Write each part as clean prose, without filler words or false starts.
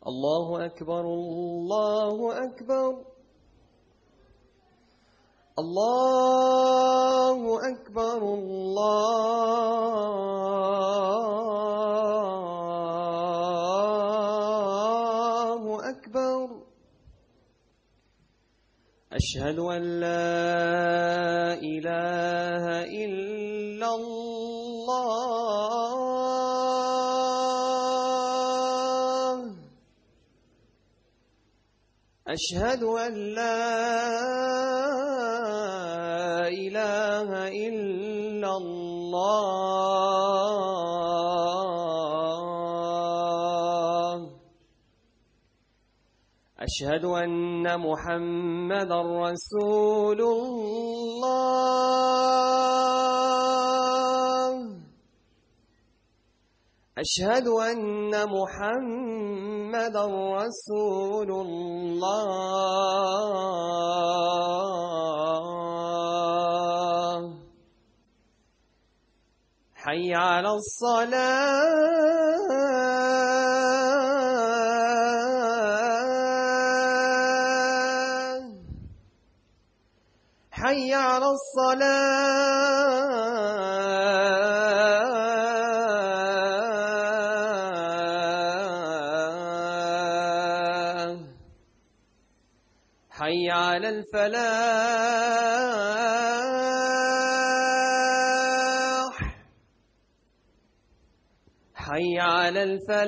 الله أكبر الله أكبر الله أكبر الله أكبر. أشهد أن لا إله إلا الله. أشهد أن لا إله إلا الله. أشهد أن محمدًا رسول الله. أشهد أن محمدًا رسول الله. حي على الصلاة. حي على الصلاة. حي على الفلاح. حي على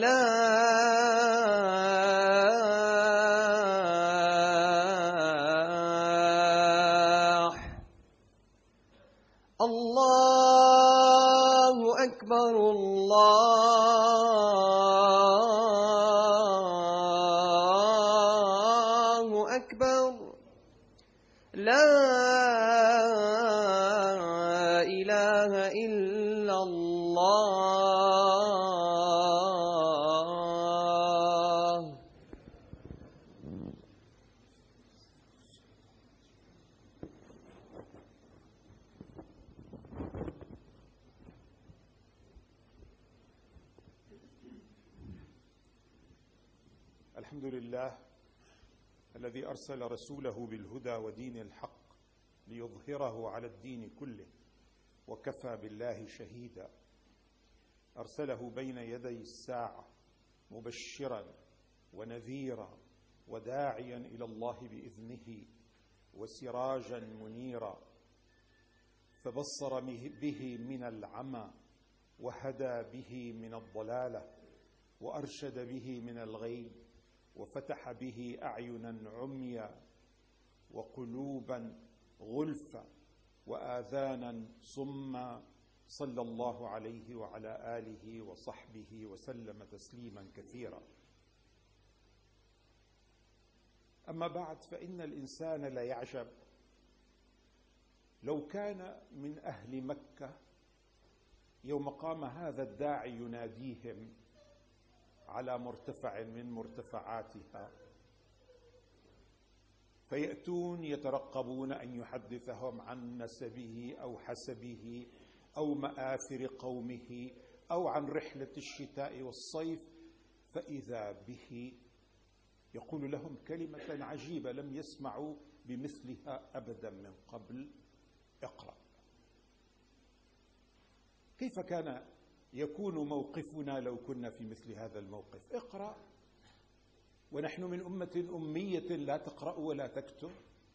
الفلاح. الله أكبر الله أكبر. لا إله إلا الله. الحمد لله الذي أرسل رسوله بالهدى ودين الحق ليظهره على الدين كله وكفى بالله شهيدا. أرسله بين يدي الساعة مبشرا ونذيرا وداعيا إلى الله بإذنه وسراجا منيرا، فبصر به من العمى وهدى به من الضلالة وأرشد به من الغي وفتح به أعينا عميا وقلوبا غلفا وآذانا صما، صلى الله عليه وعلى آله وصحبه وسلم تسليما كثيرا. أما بعد، فإن الإنسان ليعجب لو كان من أهل مكة يوم قام هذا الداعي يناديهم على مرتفع من مرتفعاتها، فيأتون يترقبون أن يحدثهم عن نسبه أو حسبه أو مآثر قومه أو عن رحلة الشتاء والصيف، فإذا به يقول لهم كلمة عجيبة لم يسمعوا بمثلها أبدا من قبل: اقرأ. كيف كان يكون موقفنا لو كنا في مثل هذا الموقف؟ اقرأ، ونحن من أمة أمية لا تقرأ ولا تكتب.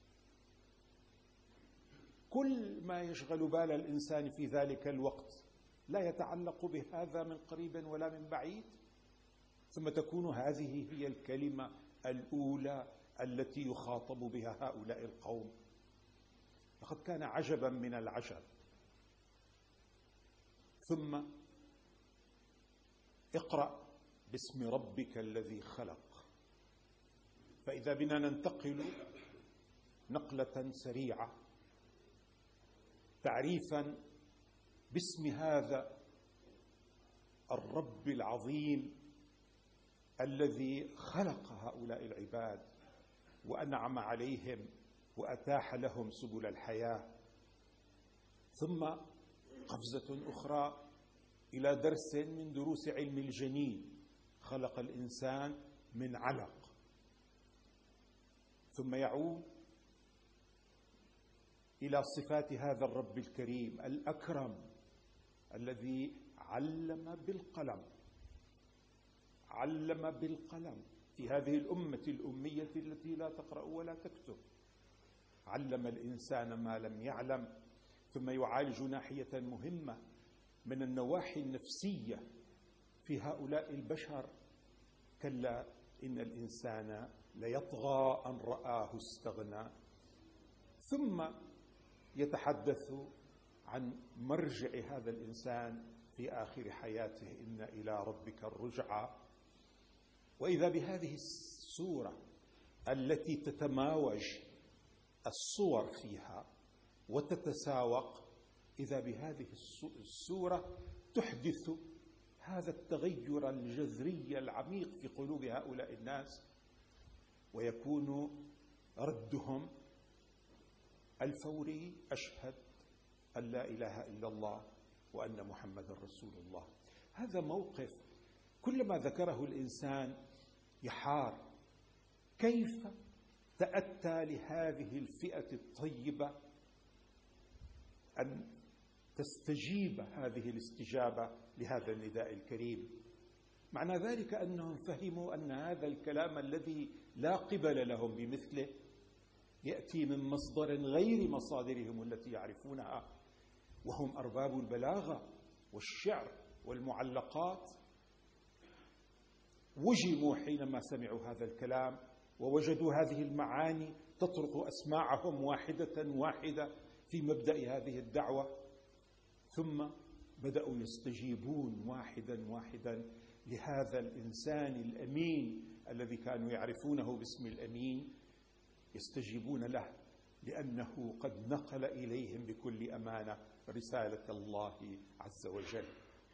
كل ما يشغل بال الإنسان في ذلك الوقت لا يتعلق بهذا من قريب ولا من بعيد، ثم تكون هذه هي الكلمة الأولى التي يخاطب بها هؤلاء القوم. لقد كان عجبا من العجب. ثم اقرأ باسم ربك الذي خلق. فإذا بنا ننتقل نقلة سريعة تعريفا باسم هذا الرب العظيم الذي خلق هؤلاء العباد وأنعم عليهم وأتاح لهم سبل الحياة. ثم قفزة أخرى إلى درس من دروس علم الجنين: خلق الإنسان من علق، ثم يعود إلى صفات هذا الرب الكريم الأكرم الذي علم بالقلم، علم بالقلم في هذه الأمة الأمية التي لا تقرأ ولا تكتب، علم الإنسان ما لم يعلم. ثم يعالج ناحية مهمة من النواحي النفسية في هؤلاء البشر. كلا إن الإنسان ليطغى أن رآه استغنى. ثم يتحدث عن مرجع هذا الإنسان في آخر حياته: إن إلى ربك الرجعى. وإذا بهذه السورة التي تتماوج الصور فيها وتتساوق، إذا بهذه السورة تحدث هذا التغير الجذري العميق في قلوب هؤلاء الناس، ويكون ردهم الفوري: أشهد أن لا إله إلا الله وأن محمد رسول الله. هذا موقف كلما ذكره الإنسان يحار، كيف تأتى لهذه الفئة الطيبة أن تستجيب هذه الاستجابة لهذا النداء الكريم؟ معنى ذلك أنهم فهموا أن هذا الكلام الذي لا قبل لهم بمثله يأتي من مصدر غير مصادرهم التي يعرفونها، وهم أرباب البلاغة والشعر والمعلقات. وجموا حينما سمعوا هذا الكلام ووجدوا هذه المعاني تطرق أسماعهم واحدة واحدة في مبدأ هذه الدعوة، ثم بدأوا يستجيبون واحدا واحدا لهذا الإنسان الأمين الذي كانوا يعرفونه باسم الأمين. يستجيبون له لأنه قد نقل إليهم بكل أمانة رسالة الله عز وجل.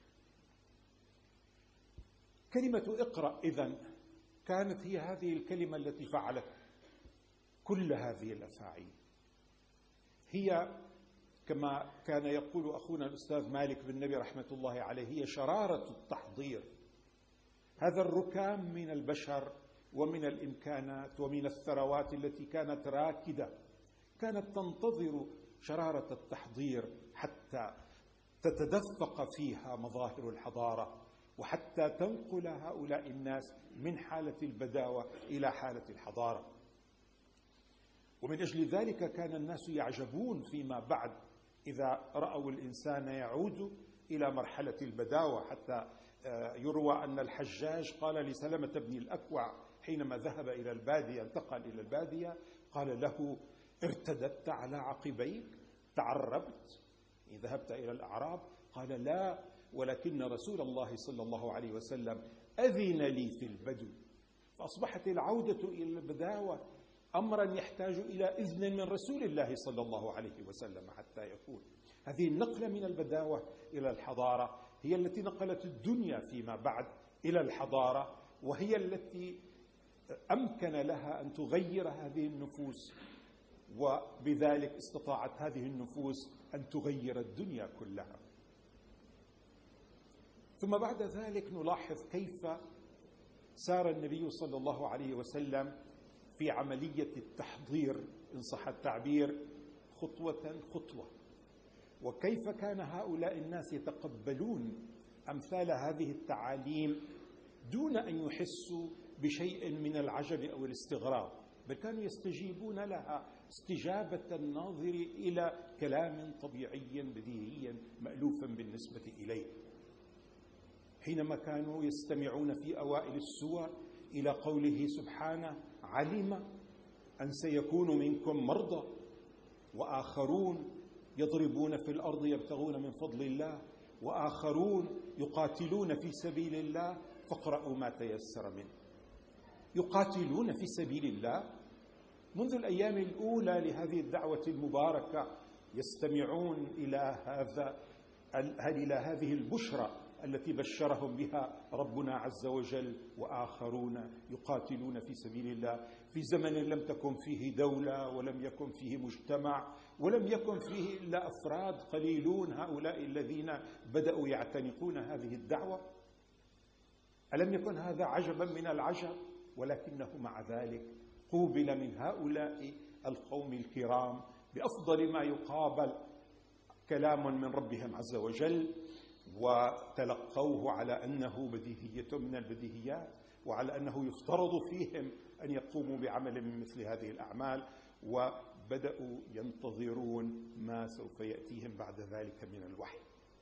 كلمة اقرأ إذن كانت هي هذه الكلمة التي فعلت كل هذه الأفاعيل. هي كما كان يقول أخونا الأستاذ مالك بن نبي رحمة الله عليه، هي شرارة التحضير. هذا الركام من البشر ومن الإمكانات ومن الثروات التي كانت راكدة، كانت تنتظر شرارة التحضير حتى تتدفق فيها مظاهر الحضارة، وحتى تنقل هؤلاء الناس من حالة البداوة إلى حالة الحضارة. ومن أجل ذلك كان الناس يعجبون فيما بعد إذا رأوا الإنسان يعود إلى مرحلة البداوة، حتى يروى أن الحجاج قال لسلمة بن الأكوع حينما ذهب إلى البادية، انتقل إلى البادية، قال له: ارتدت على عقبيك؟ تعربت؟ ذهبت إلى الأعراب؟ قال: لا، ولكن رسول الله صلى الله عليه وسلم أذن لي في البدو. فأصبحت العودة إلى البداوة أمرا يحتاج إلى إذن من رسول الله صلى الله عليه وسلم حتى يكون. هذه النقلة من البداوة إلى الحضارة هي التي نقلت الدنيا فيما بعد إلى الحضارة، وهي التي أمكن لها أن تغير هذه النفوس، وبذلك استطاعت هذه النفوس أن تغير الدنيا كلها. ثم بعد ذلك نلاحظ كيف سار النبي صلى الله عليه وسلم في عملية التحضير إن صح التعبير خطوة خطوة، وكيف كان هؤلاء الناس يتقبلون أمثال هذه التعاليم دون أن يحسوا بشيء من العجب أو الاستغراب، بل كانوا يستجيبون لها استجابة الناظر إلى كلام طبيعي بديهي مألوف بالنسبة إليه. حينما كانوا يستمعون في أوائل السور إلى قوله سبحانه: علم أن سيكون منكم مرضى وآخرون يضربون في الأرض يبتغون من فضل الله وآخرون يقاتلون في سبيل الله فاقرأوا ما تيسر منه. يقاتلون في سبيل الله منذ الأيام الأولى لهذه الدعوة المباركة، يستمعون إلى هذه البشرى التي بشرهم بها ربنا عز وجل: وآخرون يقاتلون في سبيل الله، في زمن لم تكن فيه دولة ولم يكن فيه مجتمع ولم يكن فيه إلا أفراد قليلون، هؤلاء الذين بدأوا يعتنقون هذه الدعوة. ألم يكن هذا عجبا من العجب ولكنه مع ذلك قوبل من هؤلاء القوم الكرام بأفضل ما يقابل كلام من ربهم عز وجل، وتلقوه على أنه بديهية من البديهيات، وعلى أنه يفترض فيهم أن يقوموا بعمل من مثل هذه الأعمال، وبدأوا ينتظرون ما سوف يأتيهم بعد ذلك من الوحي.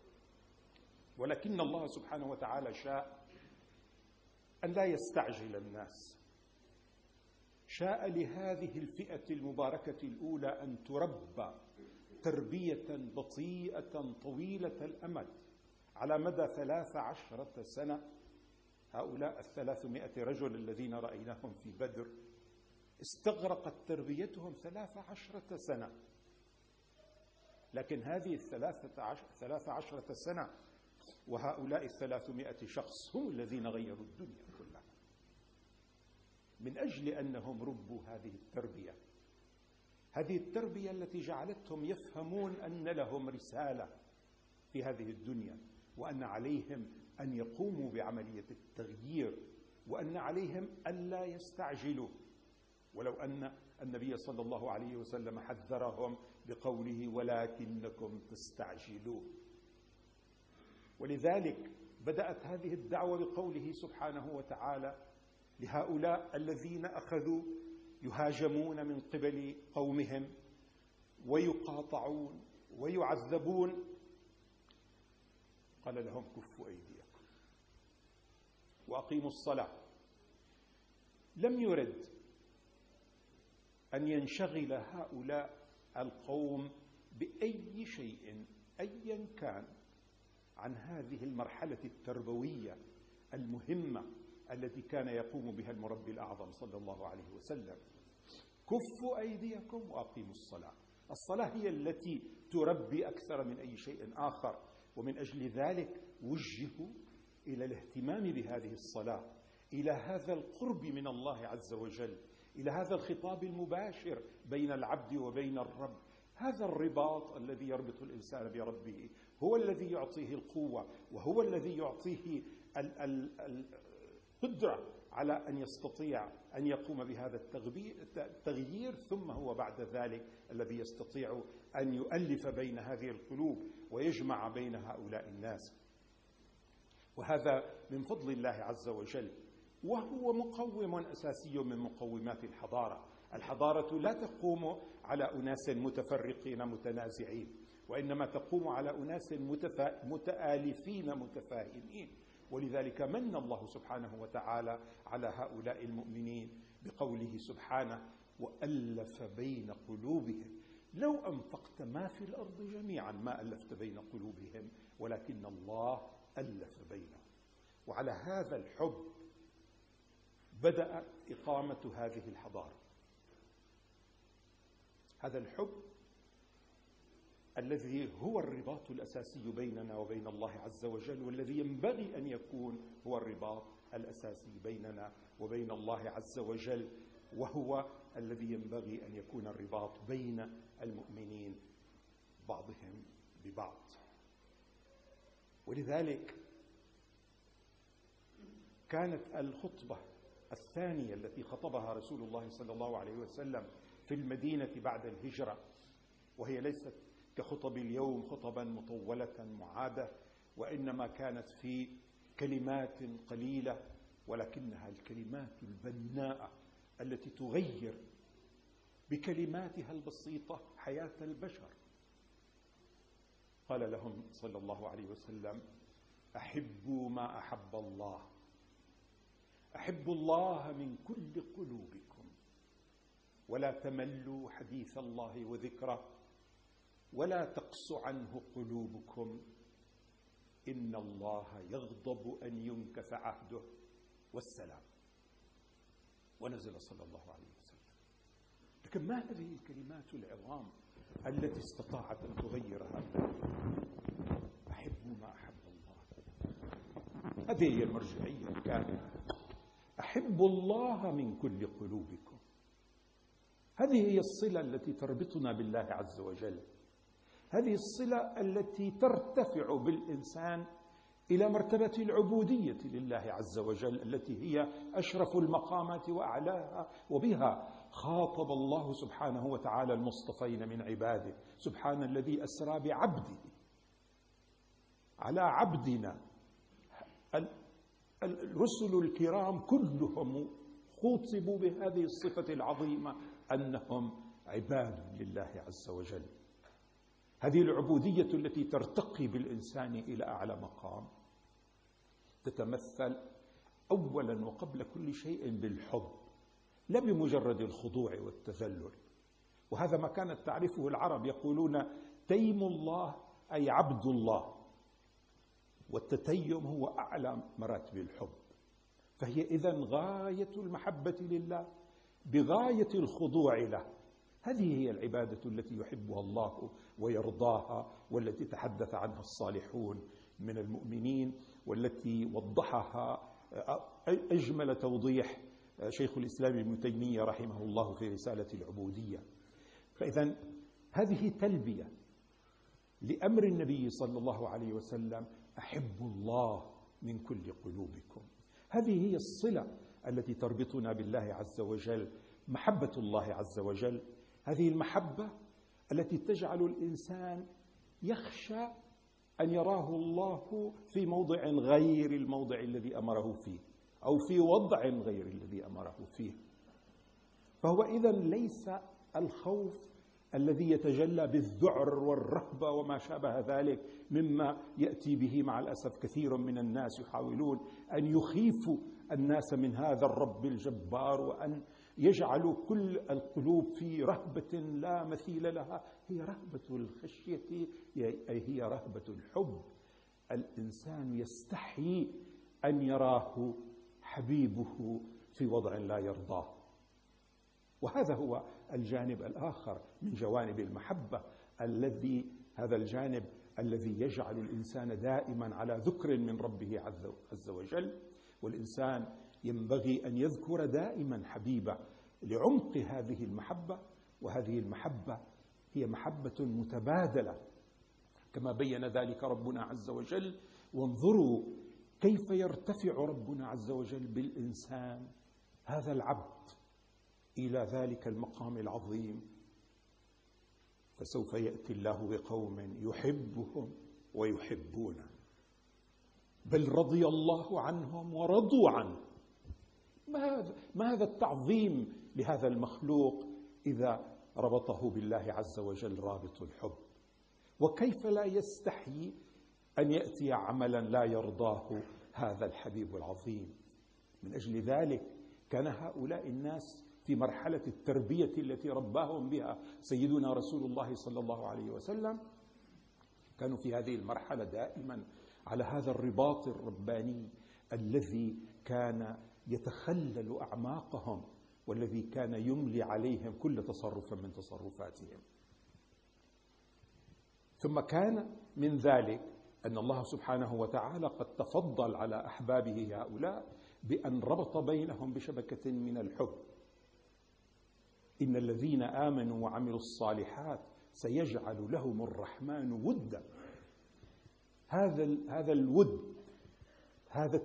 ولكن الله سبحانه وتعالى شاء أن لا يستعجل الناس، شاء لهذه الفئة المباركة الأولى أن تربى تربية بطيئة طويلة الأمد على مدى 13 سنة. هؤلاء 300 رجل الذين رأيناهم في بدر استغرقت تربيتهم 13 سنة، لكن هذه 13 سنة وهؤلاء 300 شخص هم الذين غيروا الدنيا كلها، من أجل أنهم ربوا هذه التربية، هذه التربية التي جعلتهم يفهمون أن لهم رسالة في هذه الدنيا، وأن عليهم أن يقوموا بعملية التغيير، وأن عليهم أن لا يستعجلوا، ولو أن النبي صلى الله عليه وسلم حذرهم بقوله ولكنكم تستعجلون. ولذلك بدأت هذه الدعوة بقوله سبحانه وتعالى لهؤلاء الذين أخذوا يهاجمون من قبل قومهم ويقاطعون ويعذبون، قال لهم كفوا أيديكم وأقيموا الصلاة. لم يرد أن ينشغل هؤلاء القوم بأي شيء أيا كان عن هذه المرحلة التربوية المهمة التي كان يقوم بها المربي الأعظم صلى الله عليه وسلم. كفوا أيديكم وأقيموا الصلاة. الصلاة هي التي تربي أكثر من أي شيء آخر، ومن أجل ذلك وجهوا إلى الاهتمام بهذه الصلاة، إلى هذا القرب من الله عز وجل، إلى هذا الخطاب المباشر بين العبد وبين الرب. هذا الرباط الذي يربط الإنسان بربه هو الذي يعطيه القوة، وهو الذي يعطيه القدرة على أن يستطيع أن يقوم بهذا التغيير، ثم هو بعد ذلك الذي يستطيع أن يؤلف بين هذه القلوب ويجمع بين هؤلاء الناس. وهذا من فضل الله عز وجل، وهو مقوم أساسي من مقومات الحضارة. الحضارة لا تقوم على أناس متفرقين متنازعين، وإنما تقوم على أناس متآلفين متفاهمين. ولذلك من الله سبحانه وتعالى على هؤلاء المؤمنين بقوله سبحانه وألف بين قلوبهم. لو أنفقت ما في الأرض جميعا ما ألفت بين قلوبهم ولكن الله ألف بينهم. وعلى هذا الحب بدأت إقامة هذه الحضارة، هذا الحب الذي هو الرباط الأساسي بيننا وبين الله عز وجل، والذي ينبغي أن يكون هو الرباط الأساسي بيننا وبين الله عز وجل، وهو الذي ينبغي أن يكون الرباط بين المؤمنين بعضهم ببعض. ولذلك كانت الخطبة الثانية التي خطبها رسول الله صلى الله عليه وسلم في المدينة بعد الهجرة، وهي ليست كخطب اليوم خطبا مطولة معادة، وإنما كانت في كلمات قليلة، ولكنها الكلمات البناءة التي تغير بكلماتها البسيطة حياة البشر. قال لهم صلى الله عليه وسلم أحبوا ما أحب الله، أحبوا الله من كل قلوبكم، ولا تملوا حديث الله وذكره، ولا تقس عنه قلوبكم، إن الله يغضب أن ينكث عهده والسلام. ونزل صلى الله عليه وسلم. لكن ما هذه الكلمات العظام التي استطاعت أن تغير هذا؟ أحبوا ما أحب الله، هذه هي المرجعية الكاملة. أحبوا الله من كل قلوبكم، هذه هي الصلة التي تربطنا بالله عز وجل، هذه الصلة التي ترتفع بالإنسان إلى مرتبة العبودية لله عز وجل التي هي أشرف المقامات وأعلاها، وبها خاطب الله سبحانه وتعالى المصطفين من عباده. سبحان الذي أسرى بعبده. على عبدنا الرسل الكرام كلهم خوطبوا بهذه الصفة العظيمة أنهم عباد لله عز وجل. هذه العبودية التي ترتقي بالإنسان إلى أعلى مقام تتمثل أولا وقبل كل شيء بالحب، لا بمجرد الخضوع والتذلل. وهذا ما كانت تعرفه العرب، يقولون تيم الله أي عبد الله، والتتيم هو أعلى مراتب الحب. فهي إذن غاية المحبة لله بغاية الخضوع له. هذه هي العبادة التي يحبها الله ويرضاها، والتي تحدث عنها الصالحون من المؤمنين، والتي وضحها أجمل توضيح شيخ الإسلام ابن تيمية رحمه الله في رسالة العبودية. فإذا هذه تلبية لأمر النبي صلى الله عليه وسلم: أحبوا الله من كل قلوبكم. هذه هي الصلة التي تربطنا بالله عز وجل، محبة الله عز وجل. هذه المحبة التي تجعل الإنسان يخشى أن يراه الله في موضع غير الموضع الذي أمره فيه، أو في وضع غير الذي أمره فيه. فهو إذن ليس الخوف الذي يتجلى بالذعر والرهبة وما شابه ذلك، مما يأتي به مع الأسف كثير من الناس، يحاولون أن يخيفوا الناس من هذا الرب الجبار، وأن يجعلوا كل القلوب في رهبة لا مثيل لها. هي رهبة الخشية، أي هي رهبة الحب. الإنسان يستحي أن يراه حبيبه في وضع لا يرضاه. وهذا هو الجانب الآخر من جوانب المحبة، هذا الجانب الذي يجعل الإنسان دائما على ذكر من ربه عز وجل. والإنسان ينبغي أن يذكر دائما حبيبه لعمق هذه المحبة. وهذه المحبة هي محبة متبادلة كما بين ذلك ربنا عز وجل. وانظروا كيف يرتفع ربنا عز وجل بالإنسان هذا العبد إلى ذلك المقام العظيم: فسوف يأتي الله بقوم يحبهم ويحبونه، بل رضي الله عنهم ورضوا عنه. ما هذا التعظيم لهذا المخلوق إذا ربطه بالله عز وجل رابط الحب؟ وكيف لا يستحي أن يأتي عملا لا يرضاه هذا الحبيب العظيم؟ من أجل ذلك كان هؤلاء الناس في مرحلة التربية التي رباهم بها سيدنا رسول الله صلى الله عليه وسلم، كانوا في هذه المرحلة دائما على هذا الرباط الرباني الذي كان يتخلل أعماقهم، والذي كان يملي عليهم كل تصرف من تصرفاتهم. ثم كان من ذلك أن الله سبحانه وتعالى قد تفضل على أحبابه هؤلاء بأن ربط بينهم بشبكة من الحب. إن الذين آمنوا وعملوا الصالحات سيجعل لهم الرحمن ودا. هذا الود، هذا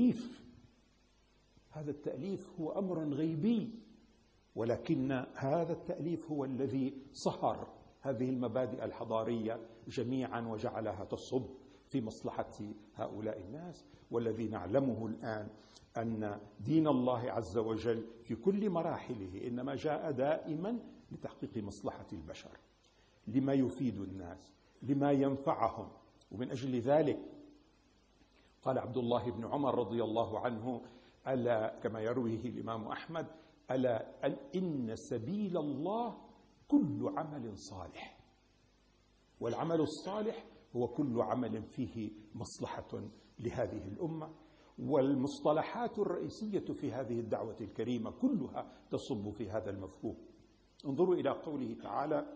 التأليف هو أمر غيبي، ولكن هذا التأليف هو الذي صهر هذه المبادئ الحضارية جميعا وجعلها تصب في مصلحة هؤلاء الناس. والذي نعلمه الآن أن دين الله عز وجل في كل مراحله إنما جاء دائما لتحقيق مصلحة البشر، لما يفيد الناس، لما ينفعهم. ومن أجل ذلك قال عبد الله بن عمر رضي الله عنه: ألا، كما يرويه الإمام أحمد: ألا إن سبيل الله كل عمل صالح. والعمل الصالح هو كل عمل فيه مصلحة لهذه الأمة. والمصطلحات الرئيسية في هذه الدعوة الكريمة كلها تصب في هذا المفهوم. انظروا إلى قوله تعالى: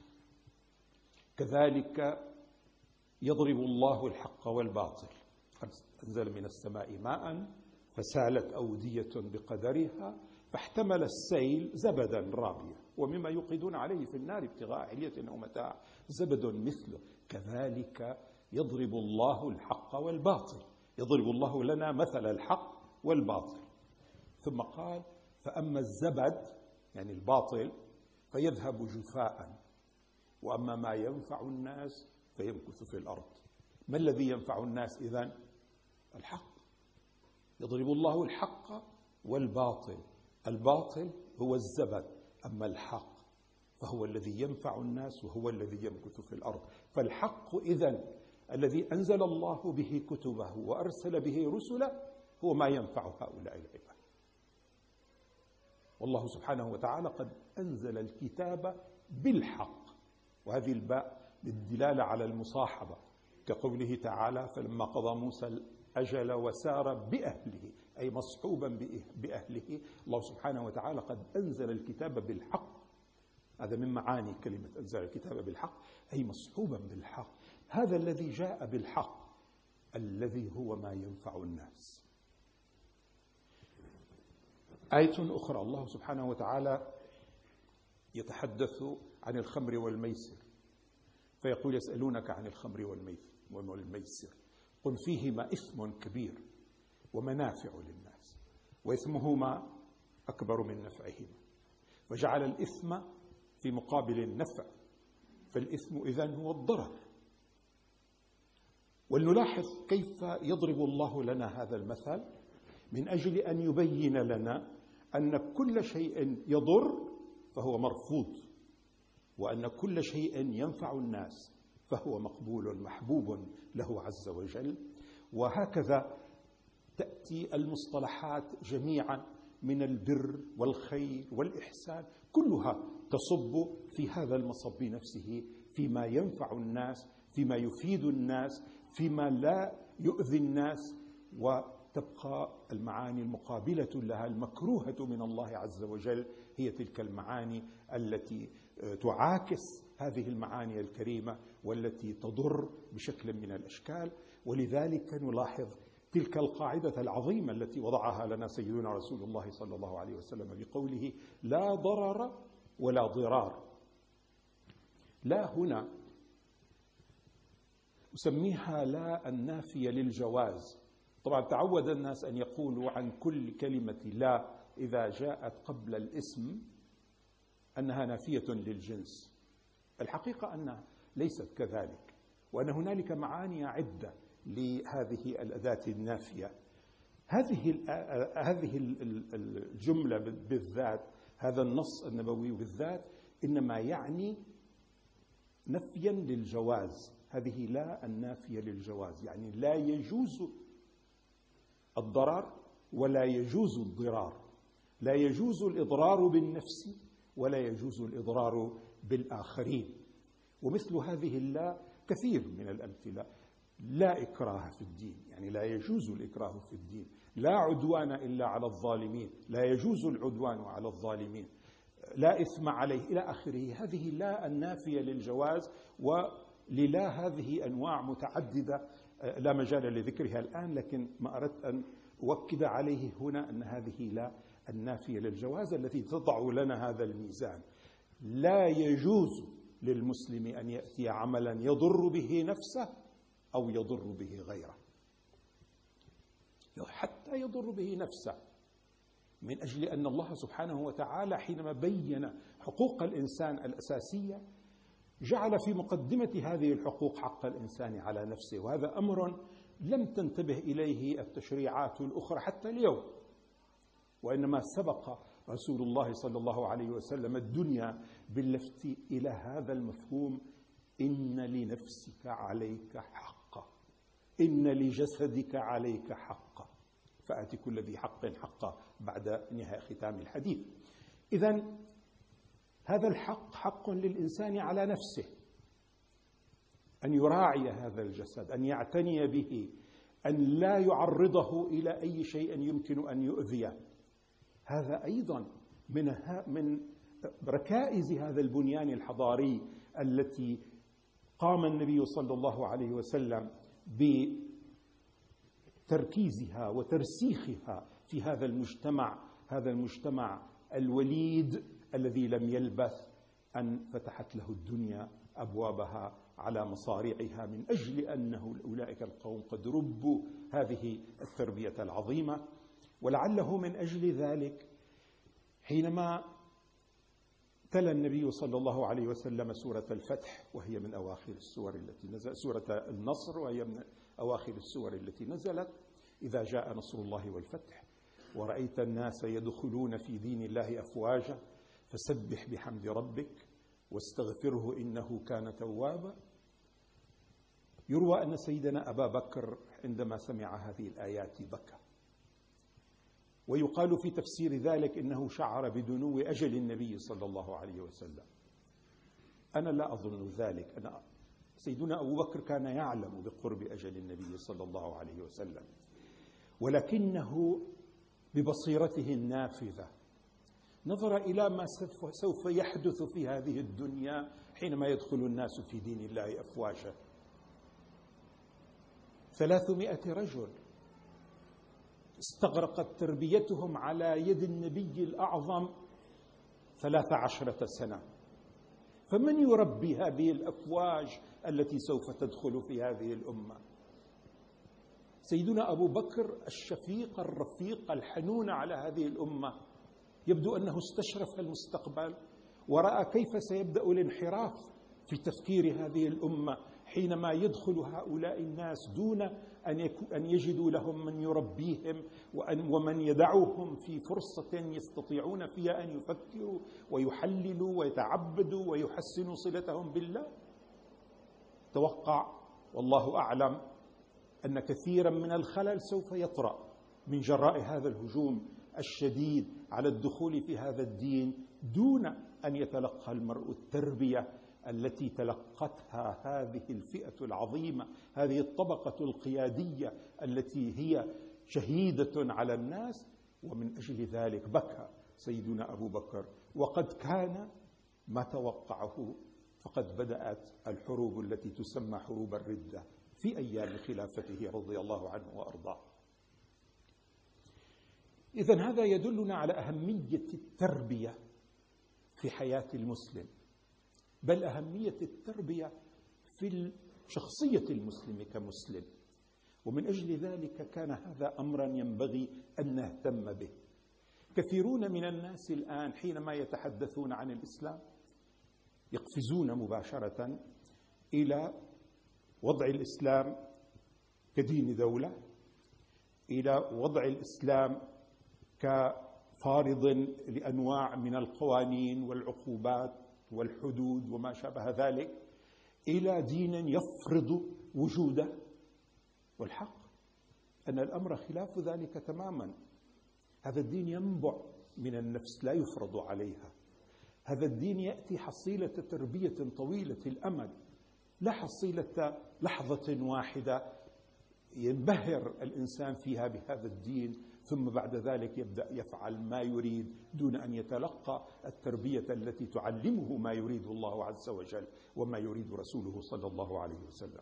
كذلك يضرب الله الحق والباطل، قد أنزل من السماء ماء فسالت أودية بقدرها فاحتمل السيل زبدا رابيا ومما يوقدون عليه في النار ابتغاء حلية أو متاع زبد مثله كذلك يضرب الله الحق والباطل، يضرب الله لنا مثل الحق والباطل. ثم قال فأما الزبد يعني الباطل فيذهب جفاء، وأما ما ينفع الناس فيمكث في الأرض. ما الذي ينفع الناس إذن؟ الحق. يضرب الله الحق والباطل، الباطل هو الزبد، أما الحق فهو الذي ينفع الناس وهو الذي يمكث في الأرض. فالحق إذن الذي أنزل الله به كتبه وأرسل به رسله هو ما ينفع هؤلاء العباد. والله سبحانه وتعالى قد أنزل الكتاب بالحق، وهذه الباء للدلالة على المصاحبة، كقوله تعالى فلما قضى موسى الأجل وسار بأهله، أي مصحوبا بأهله. الله سبحانه وتعالى قد أنزل الكتاب بالحق، هذا من معاني كلمة أنزل الكتاب بالحق، أي مصحوبا بالحق. هذا الذي جاء بالحق الذي هو ما ينفع الناس. آية أخرى الله سبحانه وتعالى يتحدث عن الخمر والميسر، فيقول يسألونك عن الخمر والميسر قل فيهما إثم كبير ومنافع للناس وإثمهما أكبر من نفعهما، وجعل الإثم في مقابل النفع، فالإثم إذن هو الضرر. ولنلاحظ كيف يضرب الله لنا هذا المثل من أجل أن يبين لنا أن كل شيء يضر فهو مرفوض، وأن كل شيء ينفع الناس فهو مقبول محبوب له عز وجل. وهكذا تأتي المصطلحات جميعا من البر والخير والإحسان، كلها تصب في هذا المصب نفسه، فيما ينفع الناس، فيما يفيد الناس، فيما لا يؤذي الناس. وتبقى المعاني المقابلة لها المكروهة من الله عز وجل هي تلك المعاني التي تعاكس هذه المعاني الكريمة والتي تضر بشكل من الأشكال. ولذلك نلاحظ تلك القاعدة العظيمة التي وضعها لنا سيدنا رسول الله صلى الله عليه وسلم بقوله لا ضرر ولا ضرار. لا هنا أسميها لا النافية للجواز. طبعا تعود الناس أن يقولوا عن كل كلمة لا إذا جاءت قبل الاسم أنها نافية للجنس. الحقيقة أنها ليست كذلك، وأن هنالك معاني عدة لهذه الأداة النافية. هذه الجملة بالذات، هذا النص النبوي بالذات، إنما يعني نفيا للجواز. هذه لا النافية للجواز، يعني لا يجوز الضرر ولا يجوز الضرار، لا يجوز الإضرار بالنفس ولا يجوز الإضرار بالآخرين. ومثل هذه اللا كثير من الأمثلة. لا إكراه في الدين، يعني لا يجوز الإكراه في الدين. لا عدوان إلا على الظالمين، لا يجوز العدوان على الظالمين. لا إثم عليه إلى آخره. هذه لا النافية للجواز. وللا هذه أنواع متعددة لا مجال لذكرها الآن، لكن ما أردت أن أؤكد عليه هنا أن هذه لا النافية للجواز التي تضع لنا هذا الميزان. لا يجوز للمسلم أن يأتي عملا يضر به نفسه أو يضر به غيره، حتى يضر به نفسه، من أجل أن الله سبحانه وتعالى حينما بين حقوق الإنسان الأساسية جعل في مقدمة هذه الحقوق حق الإنسان على نفسه. وهذا أمر لم تنتبه إليه التشريعات الأخرى حتى اليوم، وإنما سبق رسول الله صلى الله عليه وسلم الدنيا باللفت إلى هذا المفهوم: إن لنفسك عليك حقا، إن لجسدك عليك حقا، فآت كل ذي حق حقا، بعد نهاية ختام الحديث. إذن هذا الحق حق للإنسان على نفسه، أن يراعي هذا الجسد، أن يعتني به، أن لا يعرضه إلى أي شيء يمكن أن يؤذيه. هذا أيضا من ركائز هذا البنيان الحضاري التي قام النبي صلى الله عليه وسلم بتركيزها وترسيخها في هذا المجتمع الوليد الذي لم يلبث أن فتحت له الدنيا أبوابها على مصاريعها من أجل أنه أولئك القوم قد ربوا هذه التربية العظيمة. ولعله من أجل ذلك حينما تلا النبي صلى الله عليه وسلم سورة الفتح، وهي من أواخر السور التي نزلت، سورة النصر وهي من أواخر السور التي نزلت: إذا جاء نصر الله والفتح ورأيت الناس يدخلون في دين الله أفواجا فسبح بحمد ربك واستغفره إنه كان توابا. يروى أن سيدنا أبا بكر عندما سمع هذه الآيات بكى، ويقال في تفسير ذلك إنه شعر بدنو أجل النبي صلى الله عليه وسلم. أنا لا أظن ذلك، سيدنا أبو بكر كان يعلم بقرب أجل النبي صلى الله عليه وسلم، ولكنه ببصيرته النافذة نظر إلى ما سوف يحدث في هذه الدنيا حينما يدخل الناس في دين الله أفواجا. 300 رجل استغرقت تربيتهم على يد النبي الأعظم 13 سنة، فمن يربي هذه الأفواج التي سوف تدخل في هذه الأمة؟ سيدنا أبو بكر الشفيق الرفيق الحنون على هذه الأمة يبدو أنه استشرف المستقبل ورأى كيف سيبدأ الانحراف في تفكير هذه الأمة حينما يدخل هؤلاء الناس دون أن يجدوا لهم من يربيهم ومن يدعوهم في فرصة يستطيعون فيها أن يفكروا ويحللوا ويتعبدوا ويحسنوا صلتهم بالله. توقع والله أعلم أن كثيرا من الخلل سوف يطرأ من جراء هذا الهجوم الشديد على الدخول في هذا الدين دون أن يتلقى المرء التربية التي تلقتها هذه الفئة العظيمة، هذه الطبقة القيادية التي هي شهيدة على الناس. ومن أجل ذلك بكى سيدنا أبو بكر، وقد كان ما توقعه، فقد بدأت الحروب التي تسمى حروب الردة في أيام خلافته رضي الله عنه وأرضاه. إذن هذا يدلنا على أهمية التربية في حياة المسلم، بل أهمية التربية في شخصية المسلم كمسلم. ومن أجل ذلك كان هذا أمرا ينبغي أن نهتم به. كثيرون من الناس الآن حينما يتحدثون عن الإسلام يقفزون مباشرة إلى وضع الإسلام كدين دولة، إلى وضع الإسلام كفارض لأنواع من القوانين والعقوبات والحدود وما شابه ذلك، إلى دين يفرض وجوده. والحق أن الأمر خلاف ذلك تماما. هذا الدين ينبع من النفس لا يفرض عليها. هذا الدين يأتي حصيلة تربية طويلة الأمد، لا حصيلة لحظة واحدة ينبهر الإنسان فيها بهذا الدين ثم بعد ذلك يبدأ يفعل ما يريد دون أن يتلقى التربية التي تعلمه ما يريد الله عز وجل وما يريد رسوله صلى الله عليه وسلم.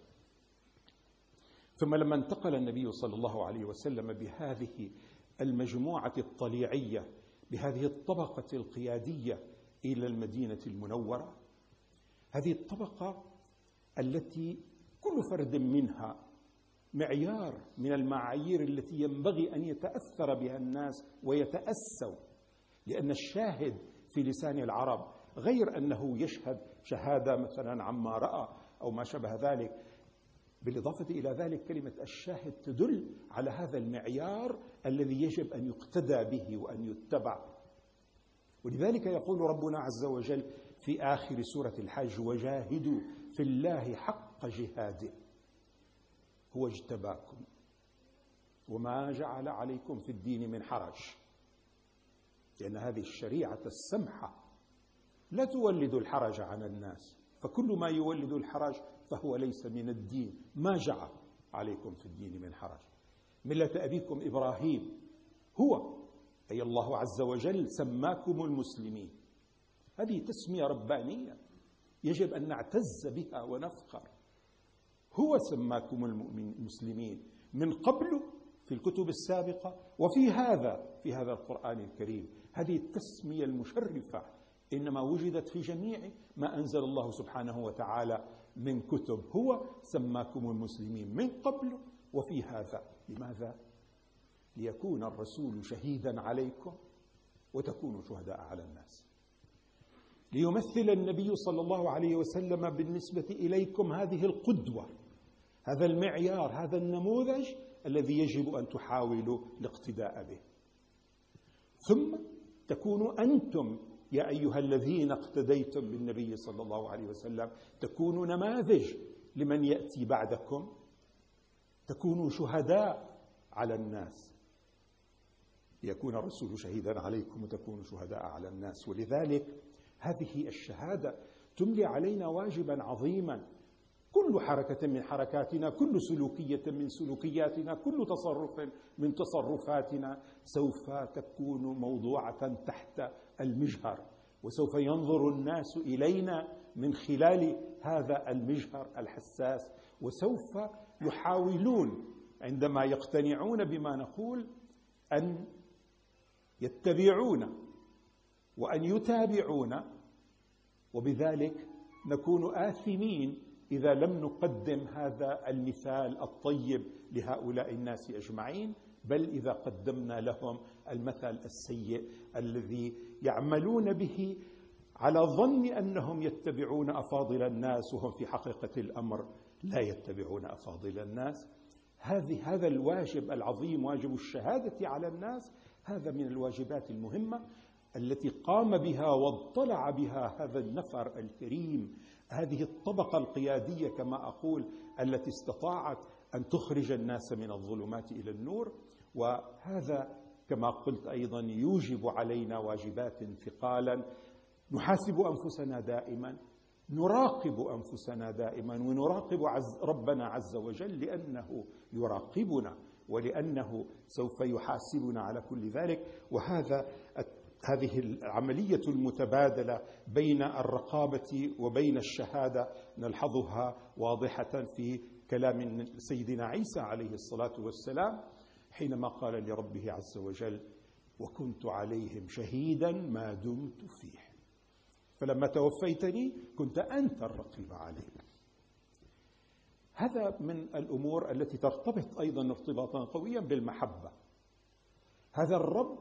ثم لما انتقل النبي صلى الله عليه وسلم بهذه المجموعة الطليعية، بهذه الطبقة القيادية إلى المدينة المنورة، هذه الطبقة التي كل فرد منها معيار من المعايير التي ينبغي أن يتأثر بها الناس ويتأسوا، لأن الشاهد في لسان العرب غير أنه يشهد شهادة مثلا عما رأى أو ما شابه ذلك. بالإضافة إلى ذلك كلمة الشاهد تدل على هذا المعيار الذي يجب أن يقتدى به وأن يتبع. ولذلك يقول ربنا عز وجل في آخر سورة الحج: وجاهدوا في الله حق جهاده هو اجتباكم وما جعل عليكم في الدين من حرج. لأن هذه الشريعة السمحة لا تولد الحرج عن الناس، فكل ما يولد الحرج فهو ليس من الدين. ما جعل عليكم في الدين من حرج، ملة أبيكم إبراهيم هو أي الله عز وجل سماكم المسلمين. هذه تسمية ربانية يجب أن نعتز بها ونفخر. هو سماكم المسلمين من قبل في الكتب السابقة وفي هذا القرآن الكريم. هذه التسمية المشرفة إنما وجدت في جميع ما أنزل الله سبحانه وتعالى من كتب، هو سماكم المسلمين من قبل وفي هذا. لماذا؟ ليكون الرسول شهيدا عليكم وتكونوا شهداء على الناس، ليمثل النبي صلى الله عليه وسلم بالنسبة إليكم هذه القدوة، هذا المعيار، هذا النموذج الذي يجب أن تحاولوا الاقتداء به. ثم تكونوا أنتم يا أيها الذين اقتديتم بالنبي صلى الله عليه وسلم، تكونوا نماذج لمن يأتي بعدكم، تكونوا شهداء على الناس، ليكون الرسول شهيدا عليكم وتكونوا شهداء على الناس. ولذلك هذه الشهادة تملي علينا واجبا عظيما. كل حركة من حركاتنا، كل سلوكية من سلوكياتنا، كل تصرف من تصرفاتنا سوف تكون موضوعة تحت المجهر، وسوف ينظر الناس إلينا من خلال هذا المجهر الحساس، وسوف يحاولون عندما يقتنعون بما نقول أن يتبعون وأن يتابعون، وبذلك نكون آثمين إذا لم نقدم هذا المثال الطيب لهؤلاء الناس أجمعين، بل إذا قدمنا لهم المثل السيء الذي يعملون به على ظن أنهم يتبعون أفاضل الناس وهم في حقيقة الأمر لا يتبعون أفاضل الناس. هذا الواجب العظيم، واجب الشهادة على الناس، هذا من الواجبات المهمة التي قام بها واطلع بها هذا النفر الكريم، هذه الطبقة القيادية كما أقول التي استطاعت أن تخرج الناس من الظلمات إلى النور. وهذا كما قلت أيضا يوجب علينا واجبات ثقالا، نحاسب أنفسنا دائما، نراقب أنفسنا دائما، ونراقب ربنا عز وجل لأنه يراقبنا ولأنه سوف يحاسبنا على كل ذلك. هذه العملية المتبادلة بين الرقابة وبين الشهادة نلحظها واضحة في كلام سيدنا عيسى عليه الصلاة والسلام حينما قال لربه عز وجل: وكنت عليهم شهيدا ما دمت فيه، فلما توفيتني كنت أنت الرقيب عليهم. هذا من الأمور التي ترتبط أيضا ارتباطا قويا بالمحبة. هذا الرب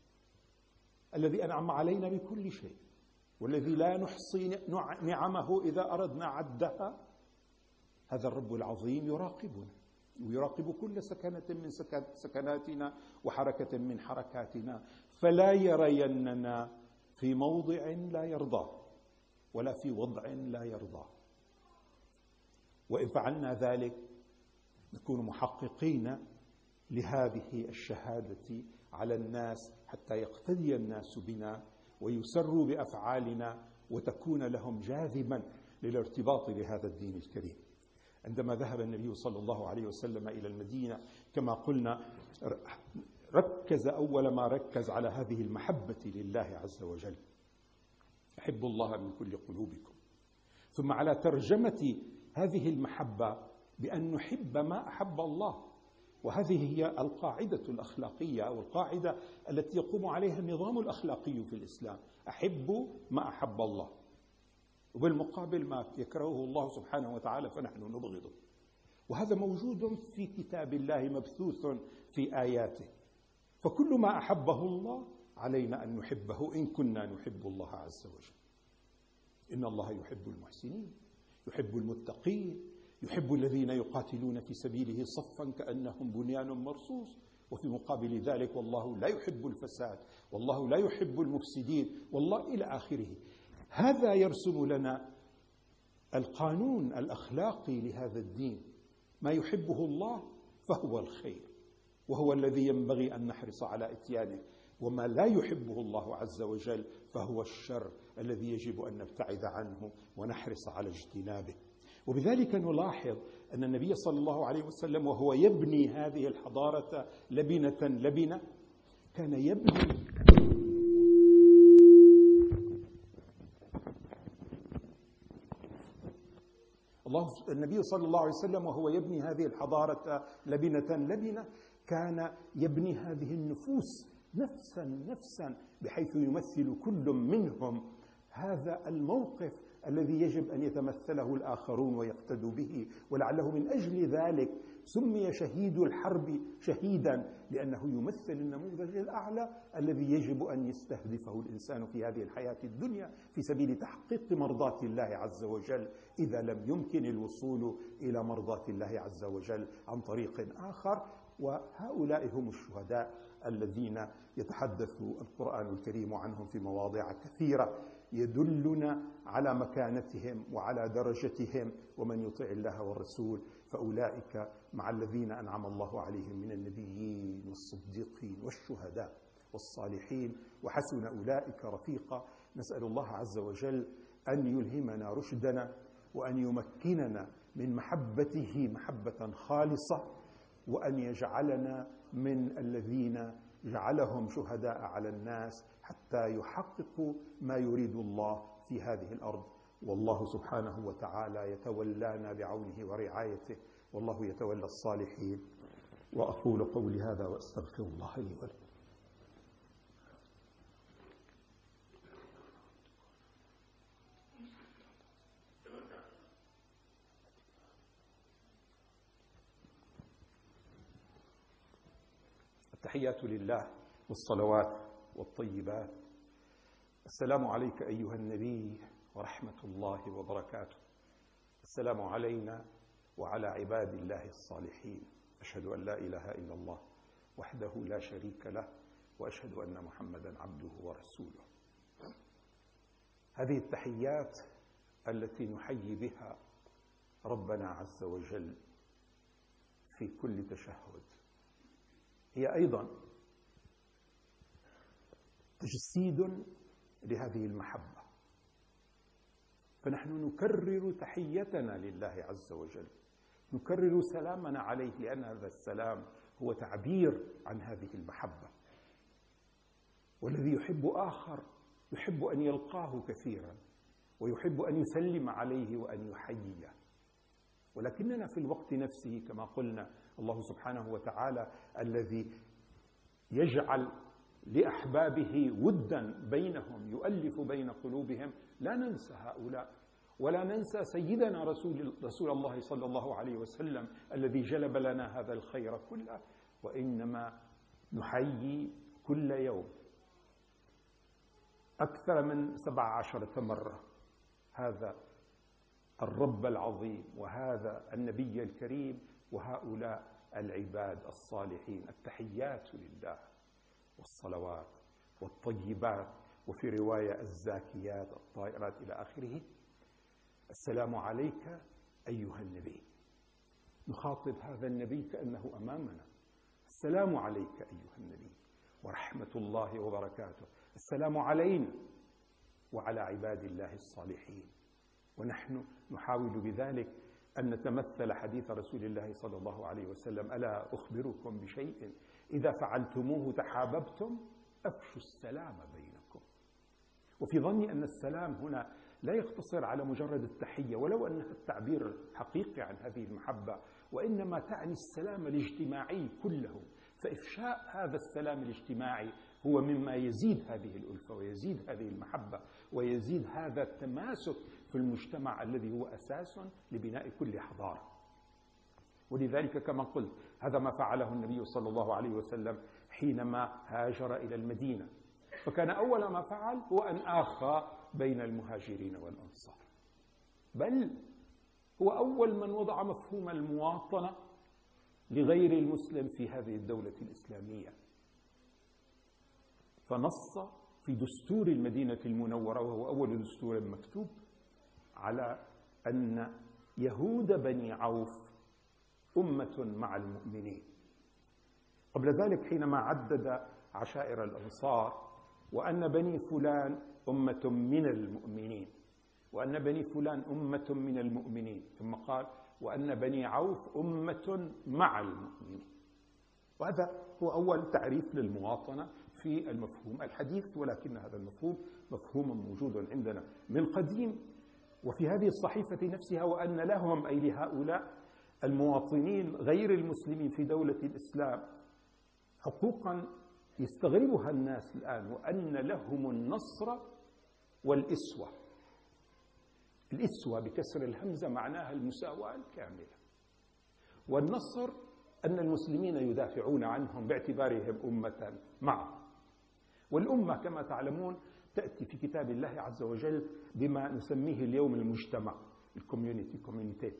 الذي أنعم علينا بكل شيء، والذي لا نحصي نعمه إذا أردنا عدها، هذا الرب العظيم يراقبنا ويراقب كل سكنة من سكناتنا وحركة من حركاتنا، فلا يريننا في موضع لا يرضاه ولا في وضع لا يرضاه. وإن فعلنا ذلك نكون محققين لهذه الشهادة على الناس حتى يقتدي الناس بنا ويسروا بأفعالنا وتكون لهم جاذبا للارتباط بهذا الدين الكريم. عندما ذهب النبي صلى الله عليه وسلم إلى المدينة كما قلنا ركز أول ما ركز على هذه المحبة لله عز وجل، أحبوا الله من كل قلوبكم، ثم على ترجمة هذه المحبة بأن نحب ما أحب الله. وهذه هي القاعدة الأخلاقية أو القاعدة التي يقوم عليها النظام الأخلاقي في الإسلام: أحبوا ما أحب الله، وبالمقابل ما يكرهه الله سبحانه وتعالى فنحن نبغضه. وهذا موجود في كتاب الله مبثوث في آياته، فكل ما أحبه الله علينا أن نحبه إن كنا نحب الله عز وجل. إن الله يحب المحسنين، يحب المتقين، يحب الذين يقاتلون في سبيله صفا كأنهم بنيان مرصوص. وفي مقابل ذلك: والله لا يحب الفساد، والله لا يحب المفسدين، والله إلى آخره. هذا يرسم لنا القانون الأخلاقي لهذا الدين. ما يحبه الله فهو الخير وهو الذي ينبغي أن نحرص على إتيانه، وما لا يحبه الله عز وجل فهو الشر الذي يجب أن نبتعد عنه ونحرص على اجتنابه. وبذلك نلاحظ أن النبي صلى الله عليه وسلم وهو يبني هذه الحضارة لبنة لبنة كان يبني النبي صلى الله عليه وسلم وهو يبني هذه الحضارة لبنة لبنة كان يبني هذه النفوس نفسا نفسا، بحيث يمثل كل منهم هذا الموقف الذي يجب أن يتمثله الآخرون ويقتدوا به، ولعله من أجل ذلك سمي شهيد الحرب شهيدا، لأنه يمثل النموذج الأعلى الذي يجب أن يستهدفه الإنسان في هذه الحياة الدنيا في سبيل تحقيق مرضاة الله عز وجل، إذا لم يمكن الوصول إلى مرضاة الله عز وجل عن طريق آخر. وهؤلاء هم الشهداء الذين يتحدث القرآن الكريم عنهم في مواضع كثيرة، يدلنا على مكانتهم وعلى درجتهم. ومن يطع الله والرسول فأولئك مع الذين أنعم الله عليهم من النبيين والصديقين والشهداء والصالحين وحسن أولئك رفيقا. نسأل الله عز وجل أن يلهمنا رشدنا، وأن يمكننا من محبته محبة خالصة، وأن يجعلنا من الذين جعلهم شهداء على الناس حتى يحققوا ما يريد الله في هذه الأرض. والله سبحانه وتعالى يتولانا بعونه ورعايته، والله يتولى الصالحين. وأقول قولي هذا وأستغفر الله لي ولكم. التحيات لله والصلوات والطيبات. السلام عليك أيها النبي ورحمة الله وبركاته. السلام علينا وعلى عباد الله الصالحين. أشهد أن لا إله إلا الله وحده لا شريك له، وأشهد أن محمدا عبده ورسوله. هذه التحيات التي نحيي بها ربنا عز وجل في كل تشهد هي أيضا تجسيد لهذه المحبة، فنحن نكرر تحيتنا لله عز وجل، نكرر سلامنا عليه، لأن هذا السلام هو تعبير عن هذه المحبة. والذي يحب آخر يحب أن يلقاه كثيرا، ويحب أن يسلم عليه وأن يحييه. ولكننا في الوقت نفسه كما قلنا الله سبحانه وتعالى الذي يجعل لأحبابه ودا بينهم، يؤلف بين قلوبهم، لا ننسى هؤلاء، ولا ننسى سيدنا رسول الله صلى الله عليه وسلم الذي جلب لنا هذا الخير كله. وإنما نحيي كل يوم أكثر من 17 مرة هذا الرب العظيم وهذا النبي الكريم وهؤلاء العباد الصالحين. التحيات لله والصلوات والطيبات، وفي رواية الزاكيات الطاهرات إلى آخره. السلام عليك أيها النبي. نخاطب هذا النبي كأنه أمامنا. السلام عليك أيها النبي ورحمة الله وبركاته. السلام علينا وعلى عباد الله الصالحين. ونحن نحاول بذلك أن نتمثل حديث رسول الله صلى الله عليه وسلم: ألا أخبركم بشيء إذا فعلتموه تحاببتم؟ أفشوا السلام بينكم. وفي ظني أن السلام هنا لا يقتصر على مجرد التحية، ولو أنها التعبير الحقيقي عن هذه المحبة، وإنما تعني السلام الاجتماعي كله. فإفشاء هذا السلام الاجتماعي هو مما يزيد هذه الألفة ويزيد هذه المحبة ويزيد هذا التماسك في المجتمع الذي هو أساس لبناء كل حضارة. ولذلك كما قلت هذا ما فعله النبي صلى الله عليه وسلم حينما هاجر إلى المدينة، فكان أول ما فعل هو أن آخى بين المهاجرين والأنصار، بل هو أول من وضع مفهوم المواطنة لغير المسلم في هذه الدولة الإسلامية، فنص في دستور المدينة المنورة، وهو أول دستور مكتوب، على أن يهود بني عوف أمة مع المؤمنين. قبل ذلك حينما عدد عشائر الأنصار وأن بني فلان أمة من المؤمنين، وأن بني فلان أمة من المؤمنين، ثم قال وأن بني عوف أمة مع المؤمنين. وهذا هو أول تعريف للمواطنة في المفهوم الحديث، ولكن هذا المفهوم مفهوم موجود عندنا من قديم. وفي هذه الصحيفة نفسها وأن لهم، أي لهؤلاء المواطنين غير المسلمين في دولة الإسلام، حقوقا يستغربها الناس الآن، وأن لهم النصر والإسوة. الإسوة بكسر الهمزة معناها المساواة الكاملة. والنصر أن المسلمين يدافعون عنهم باعتبارهم أمة معهم. والأمة كما تعلمون تأتي في كتاب الله عز وجل بما نسميه اليوم المجتمع، الكوميونيتي.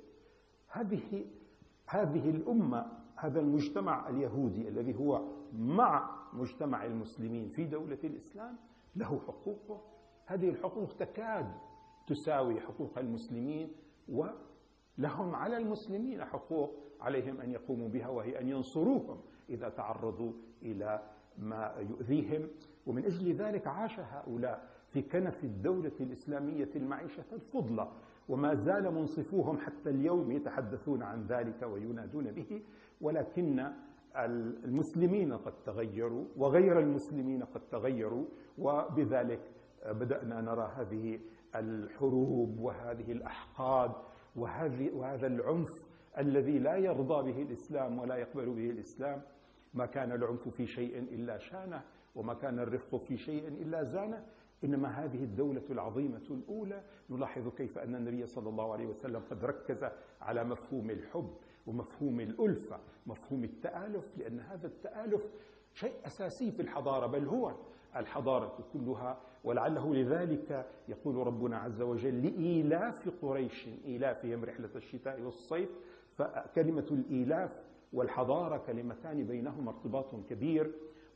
هذه الأمة، هذا المجتمع اليهودي الذي هو مع مجتمع المسلمين في دولة الإسلام له حقوقه. هذه الحقوق تكاد تساوي حقوق المسلمين، ولهم على المسلمين حقوق عليهم أن يقوموا بها، وهي أن ينصروهم إذا تعرضوا إلى ما يؤذيهم. ومن أجل ذلك عاش هؤلاء في كنف الدولة الإسلامية المعيشة الفضلى، وما زال منصفوهم حتى اليوم يتحدثون عن ذلك وينادون به. ولكن المسلمين قد تغيروا وغير المسلمين قد تغيروا، وبذلك بدأنا نرى هذه الحروب وهذه الأحقاد وهذا العنف الذي لا يرضى به الإسلام ولا يقبل به الإسلام. ما كان العنف في شيء إلا شانه، وما كان الرفق في شيء إلا زانه. إنما هذه الدولة العظيمة الأولى نلاحظ كيف أن النبي صلى الله عليه وسلم قد ركز على مفهوم الحب ومفهوم الألفة، مفهوم التآلف، لأن هذا التآلف شيء أساسي في الحضارة، بل هو الحضارة كلها. ولعله لذلك يقول ربنا عز وجل: لإيلاف قريش إيلافهم رحلة الشتاء والصيف. فكلمة الإيلاف والحضارة كلمتان بينهما ارتباط كبير،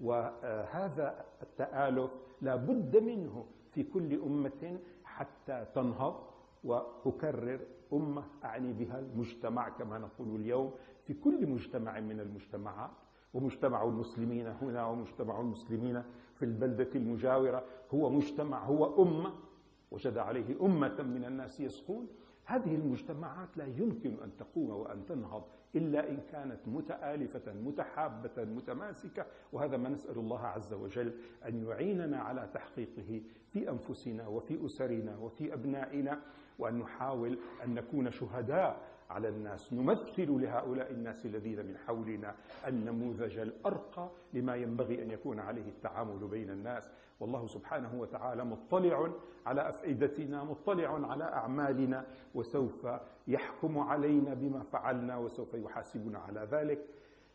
وهذا التآلف لا بد منه في كل أمة حتى تنهض. وأكرر أمة أعني بها المجتمع كما نقول اليوم، في كل مجتمع من المجتمعات، ومجتمع المسلمين هنا ومجتمع المسلمين في البلدة المجاورة هو مجتمع، هو أمة وجد عليه أمة من الناس يسقون. هذه المجتمعات لا يمكن أن تقوم وأن تنهض إلا إن كانت متآلفة متحابة متماسكة. وهذا ما نسأل الله عز وجل أن يعيننا على تحقيقه في أنفسنا وفي أسرنا وفي أبنائنا، وأن نحاول أن نكون شهداء على الناس، نمثل لهؤلاء الناس الذين من حولنا النموذج الأرقى لما ينبغي أن يكون عليه التعامل بين الناس. والله سبحانه وتعالى مطلع على أفئدتنا، مطلع على أعمالنا، وسوف يحكم علينا بما فعلنا وسوف يحاسبنا على ذلك.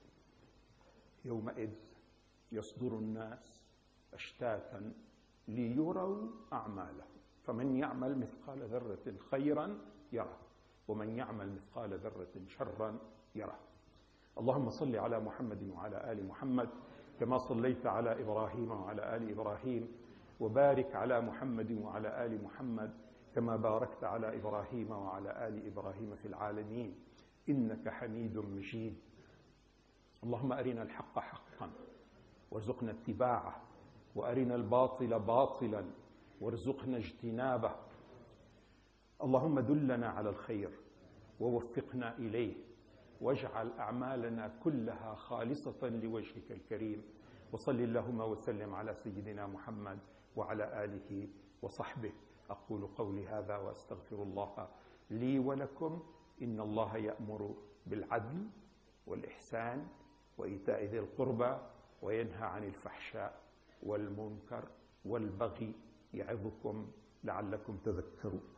يومئذ يصدر الناس أشتاتا ليروا أعمالهم، فمن يعمل مثقال ذرة خيرا يره، ومن يعمل مثقال ذرة شرا يره. اللهم صل على محمد وعلى آل محمد كما صليت على إبراهيم وعلى آل إبراهيم، وبارك على محمد وعلى آل محمد كما باركت على إبراهيم وعلى آل إبراهيم في العالمين إنك حميد مجيد. اللهم أرنا الحق حقا وارزقنا اتباعه، وأرنا الباطل باطلا وارزقنا اجتنابه. اللهم دلنا على الخير ووفقنا إليه، واجعل أعمالنا كلها خالصة لوجهك الكريم. وصل اللهم وسلم على سيدنا محمد وعلى آله وصحبه. أقول قولي هذا وأستغفر الله لي ولكم. إن الله يأمر بالعدل والإحسان وإيتاء ذي القربى وينهى عن الفحشاء والمنكر والبغي، يعظكم لعلكم تذكرون.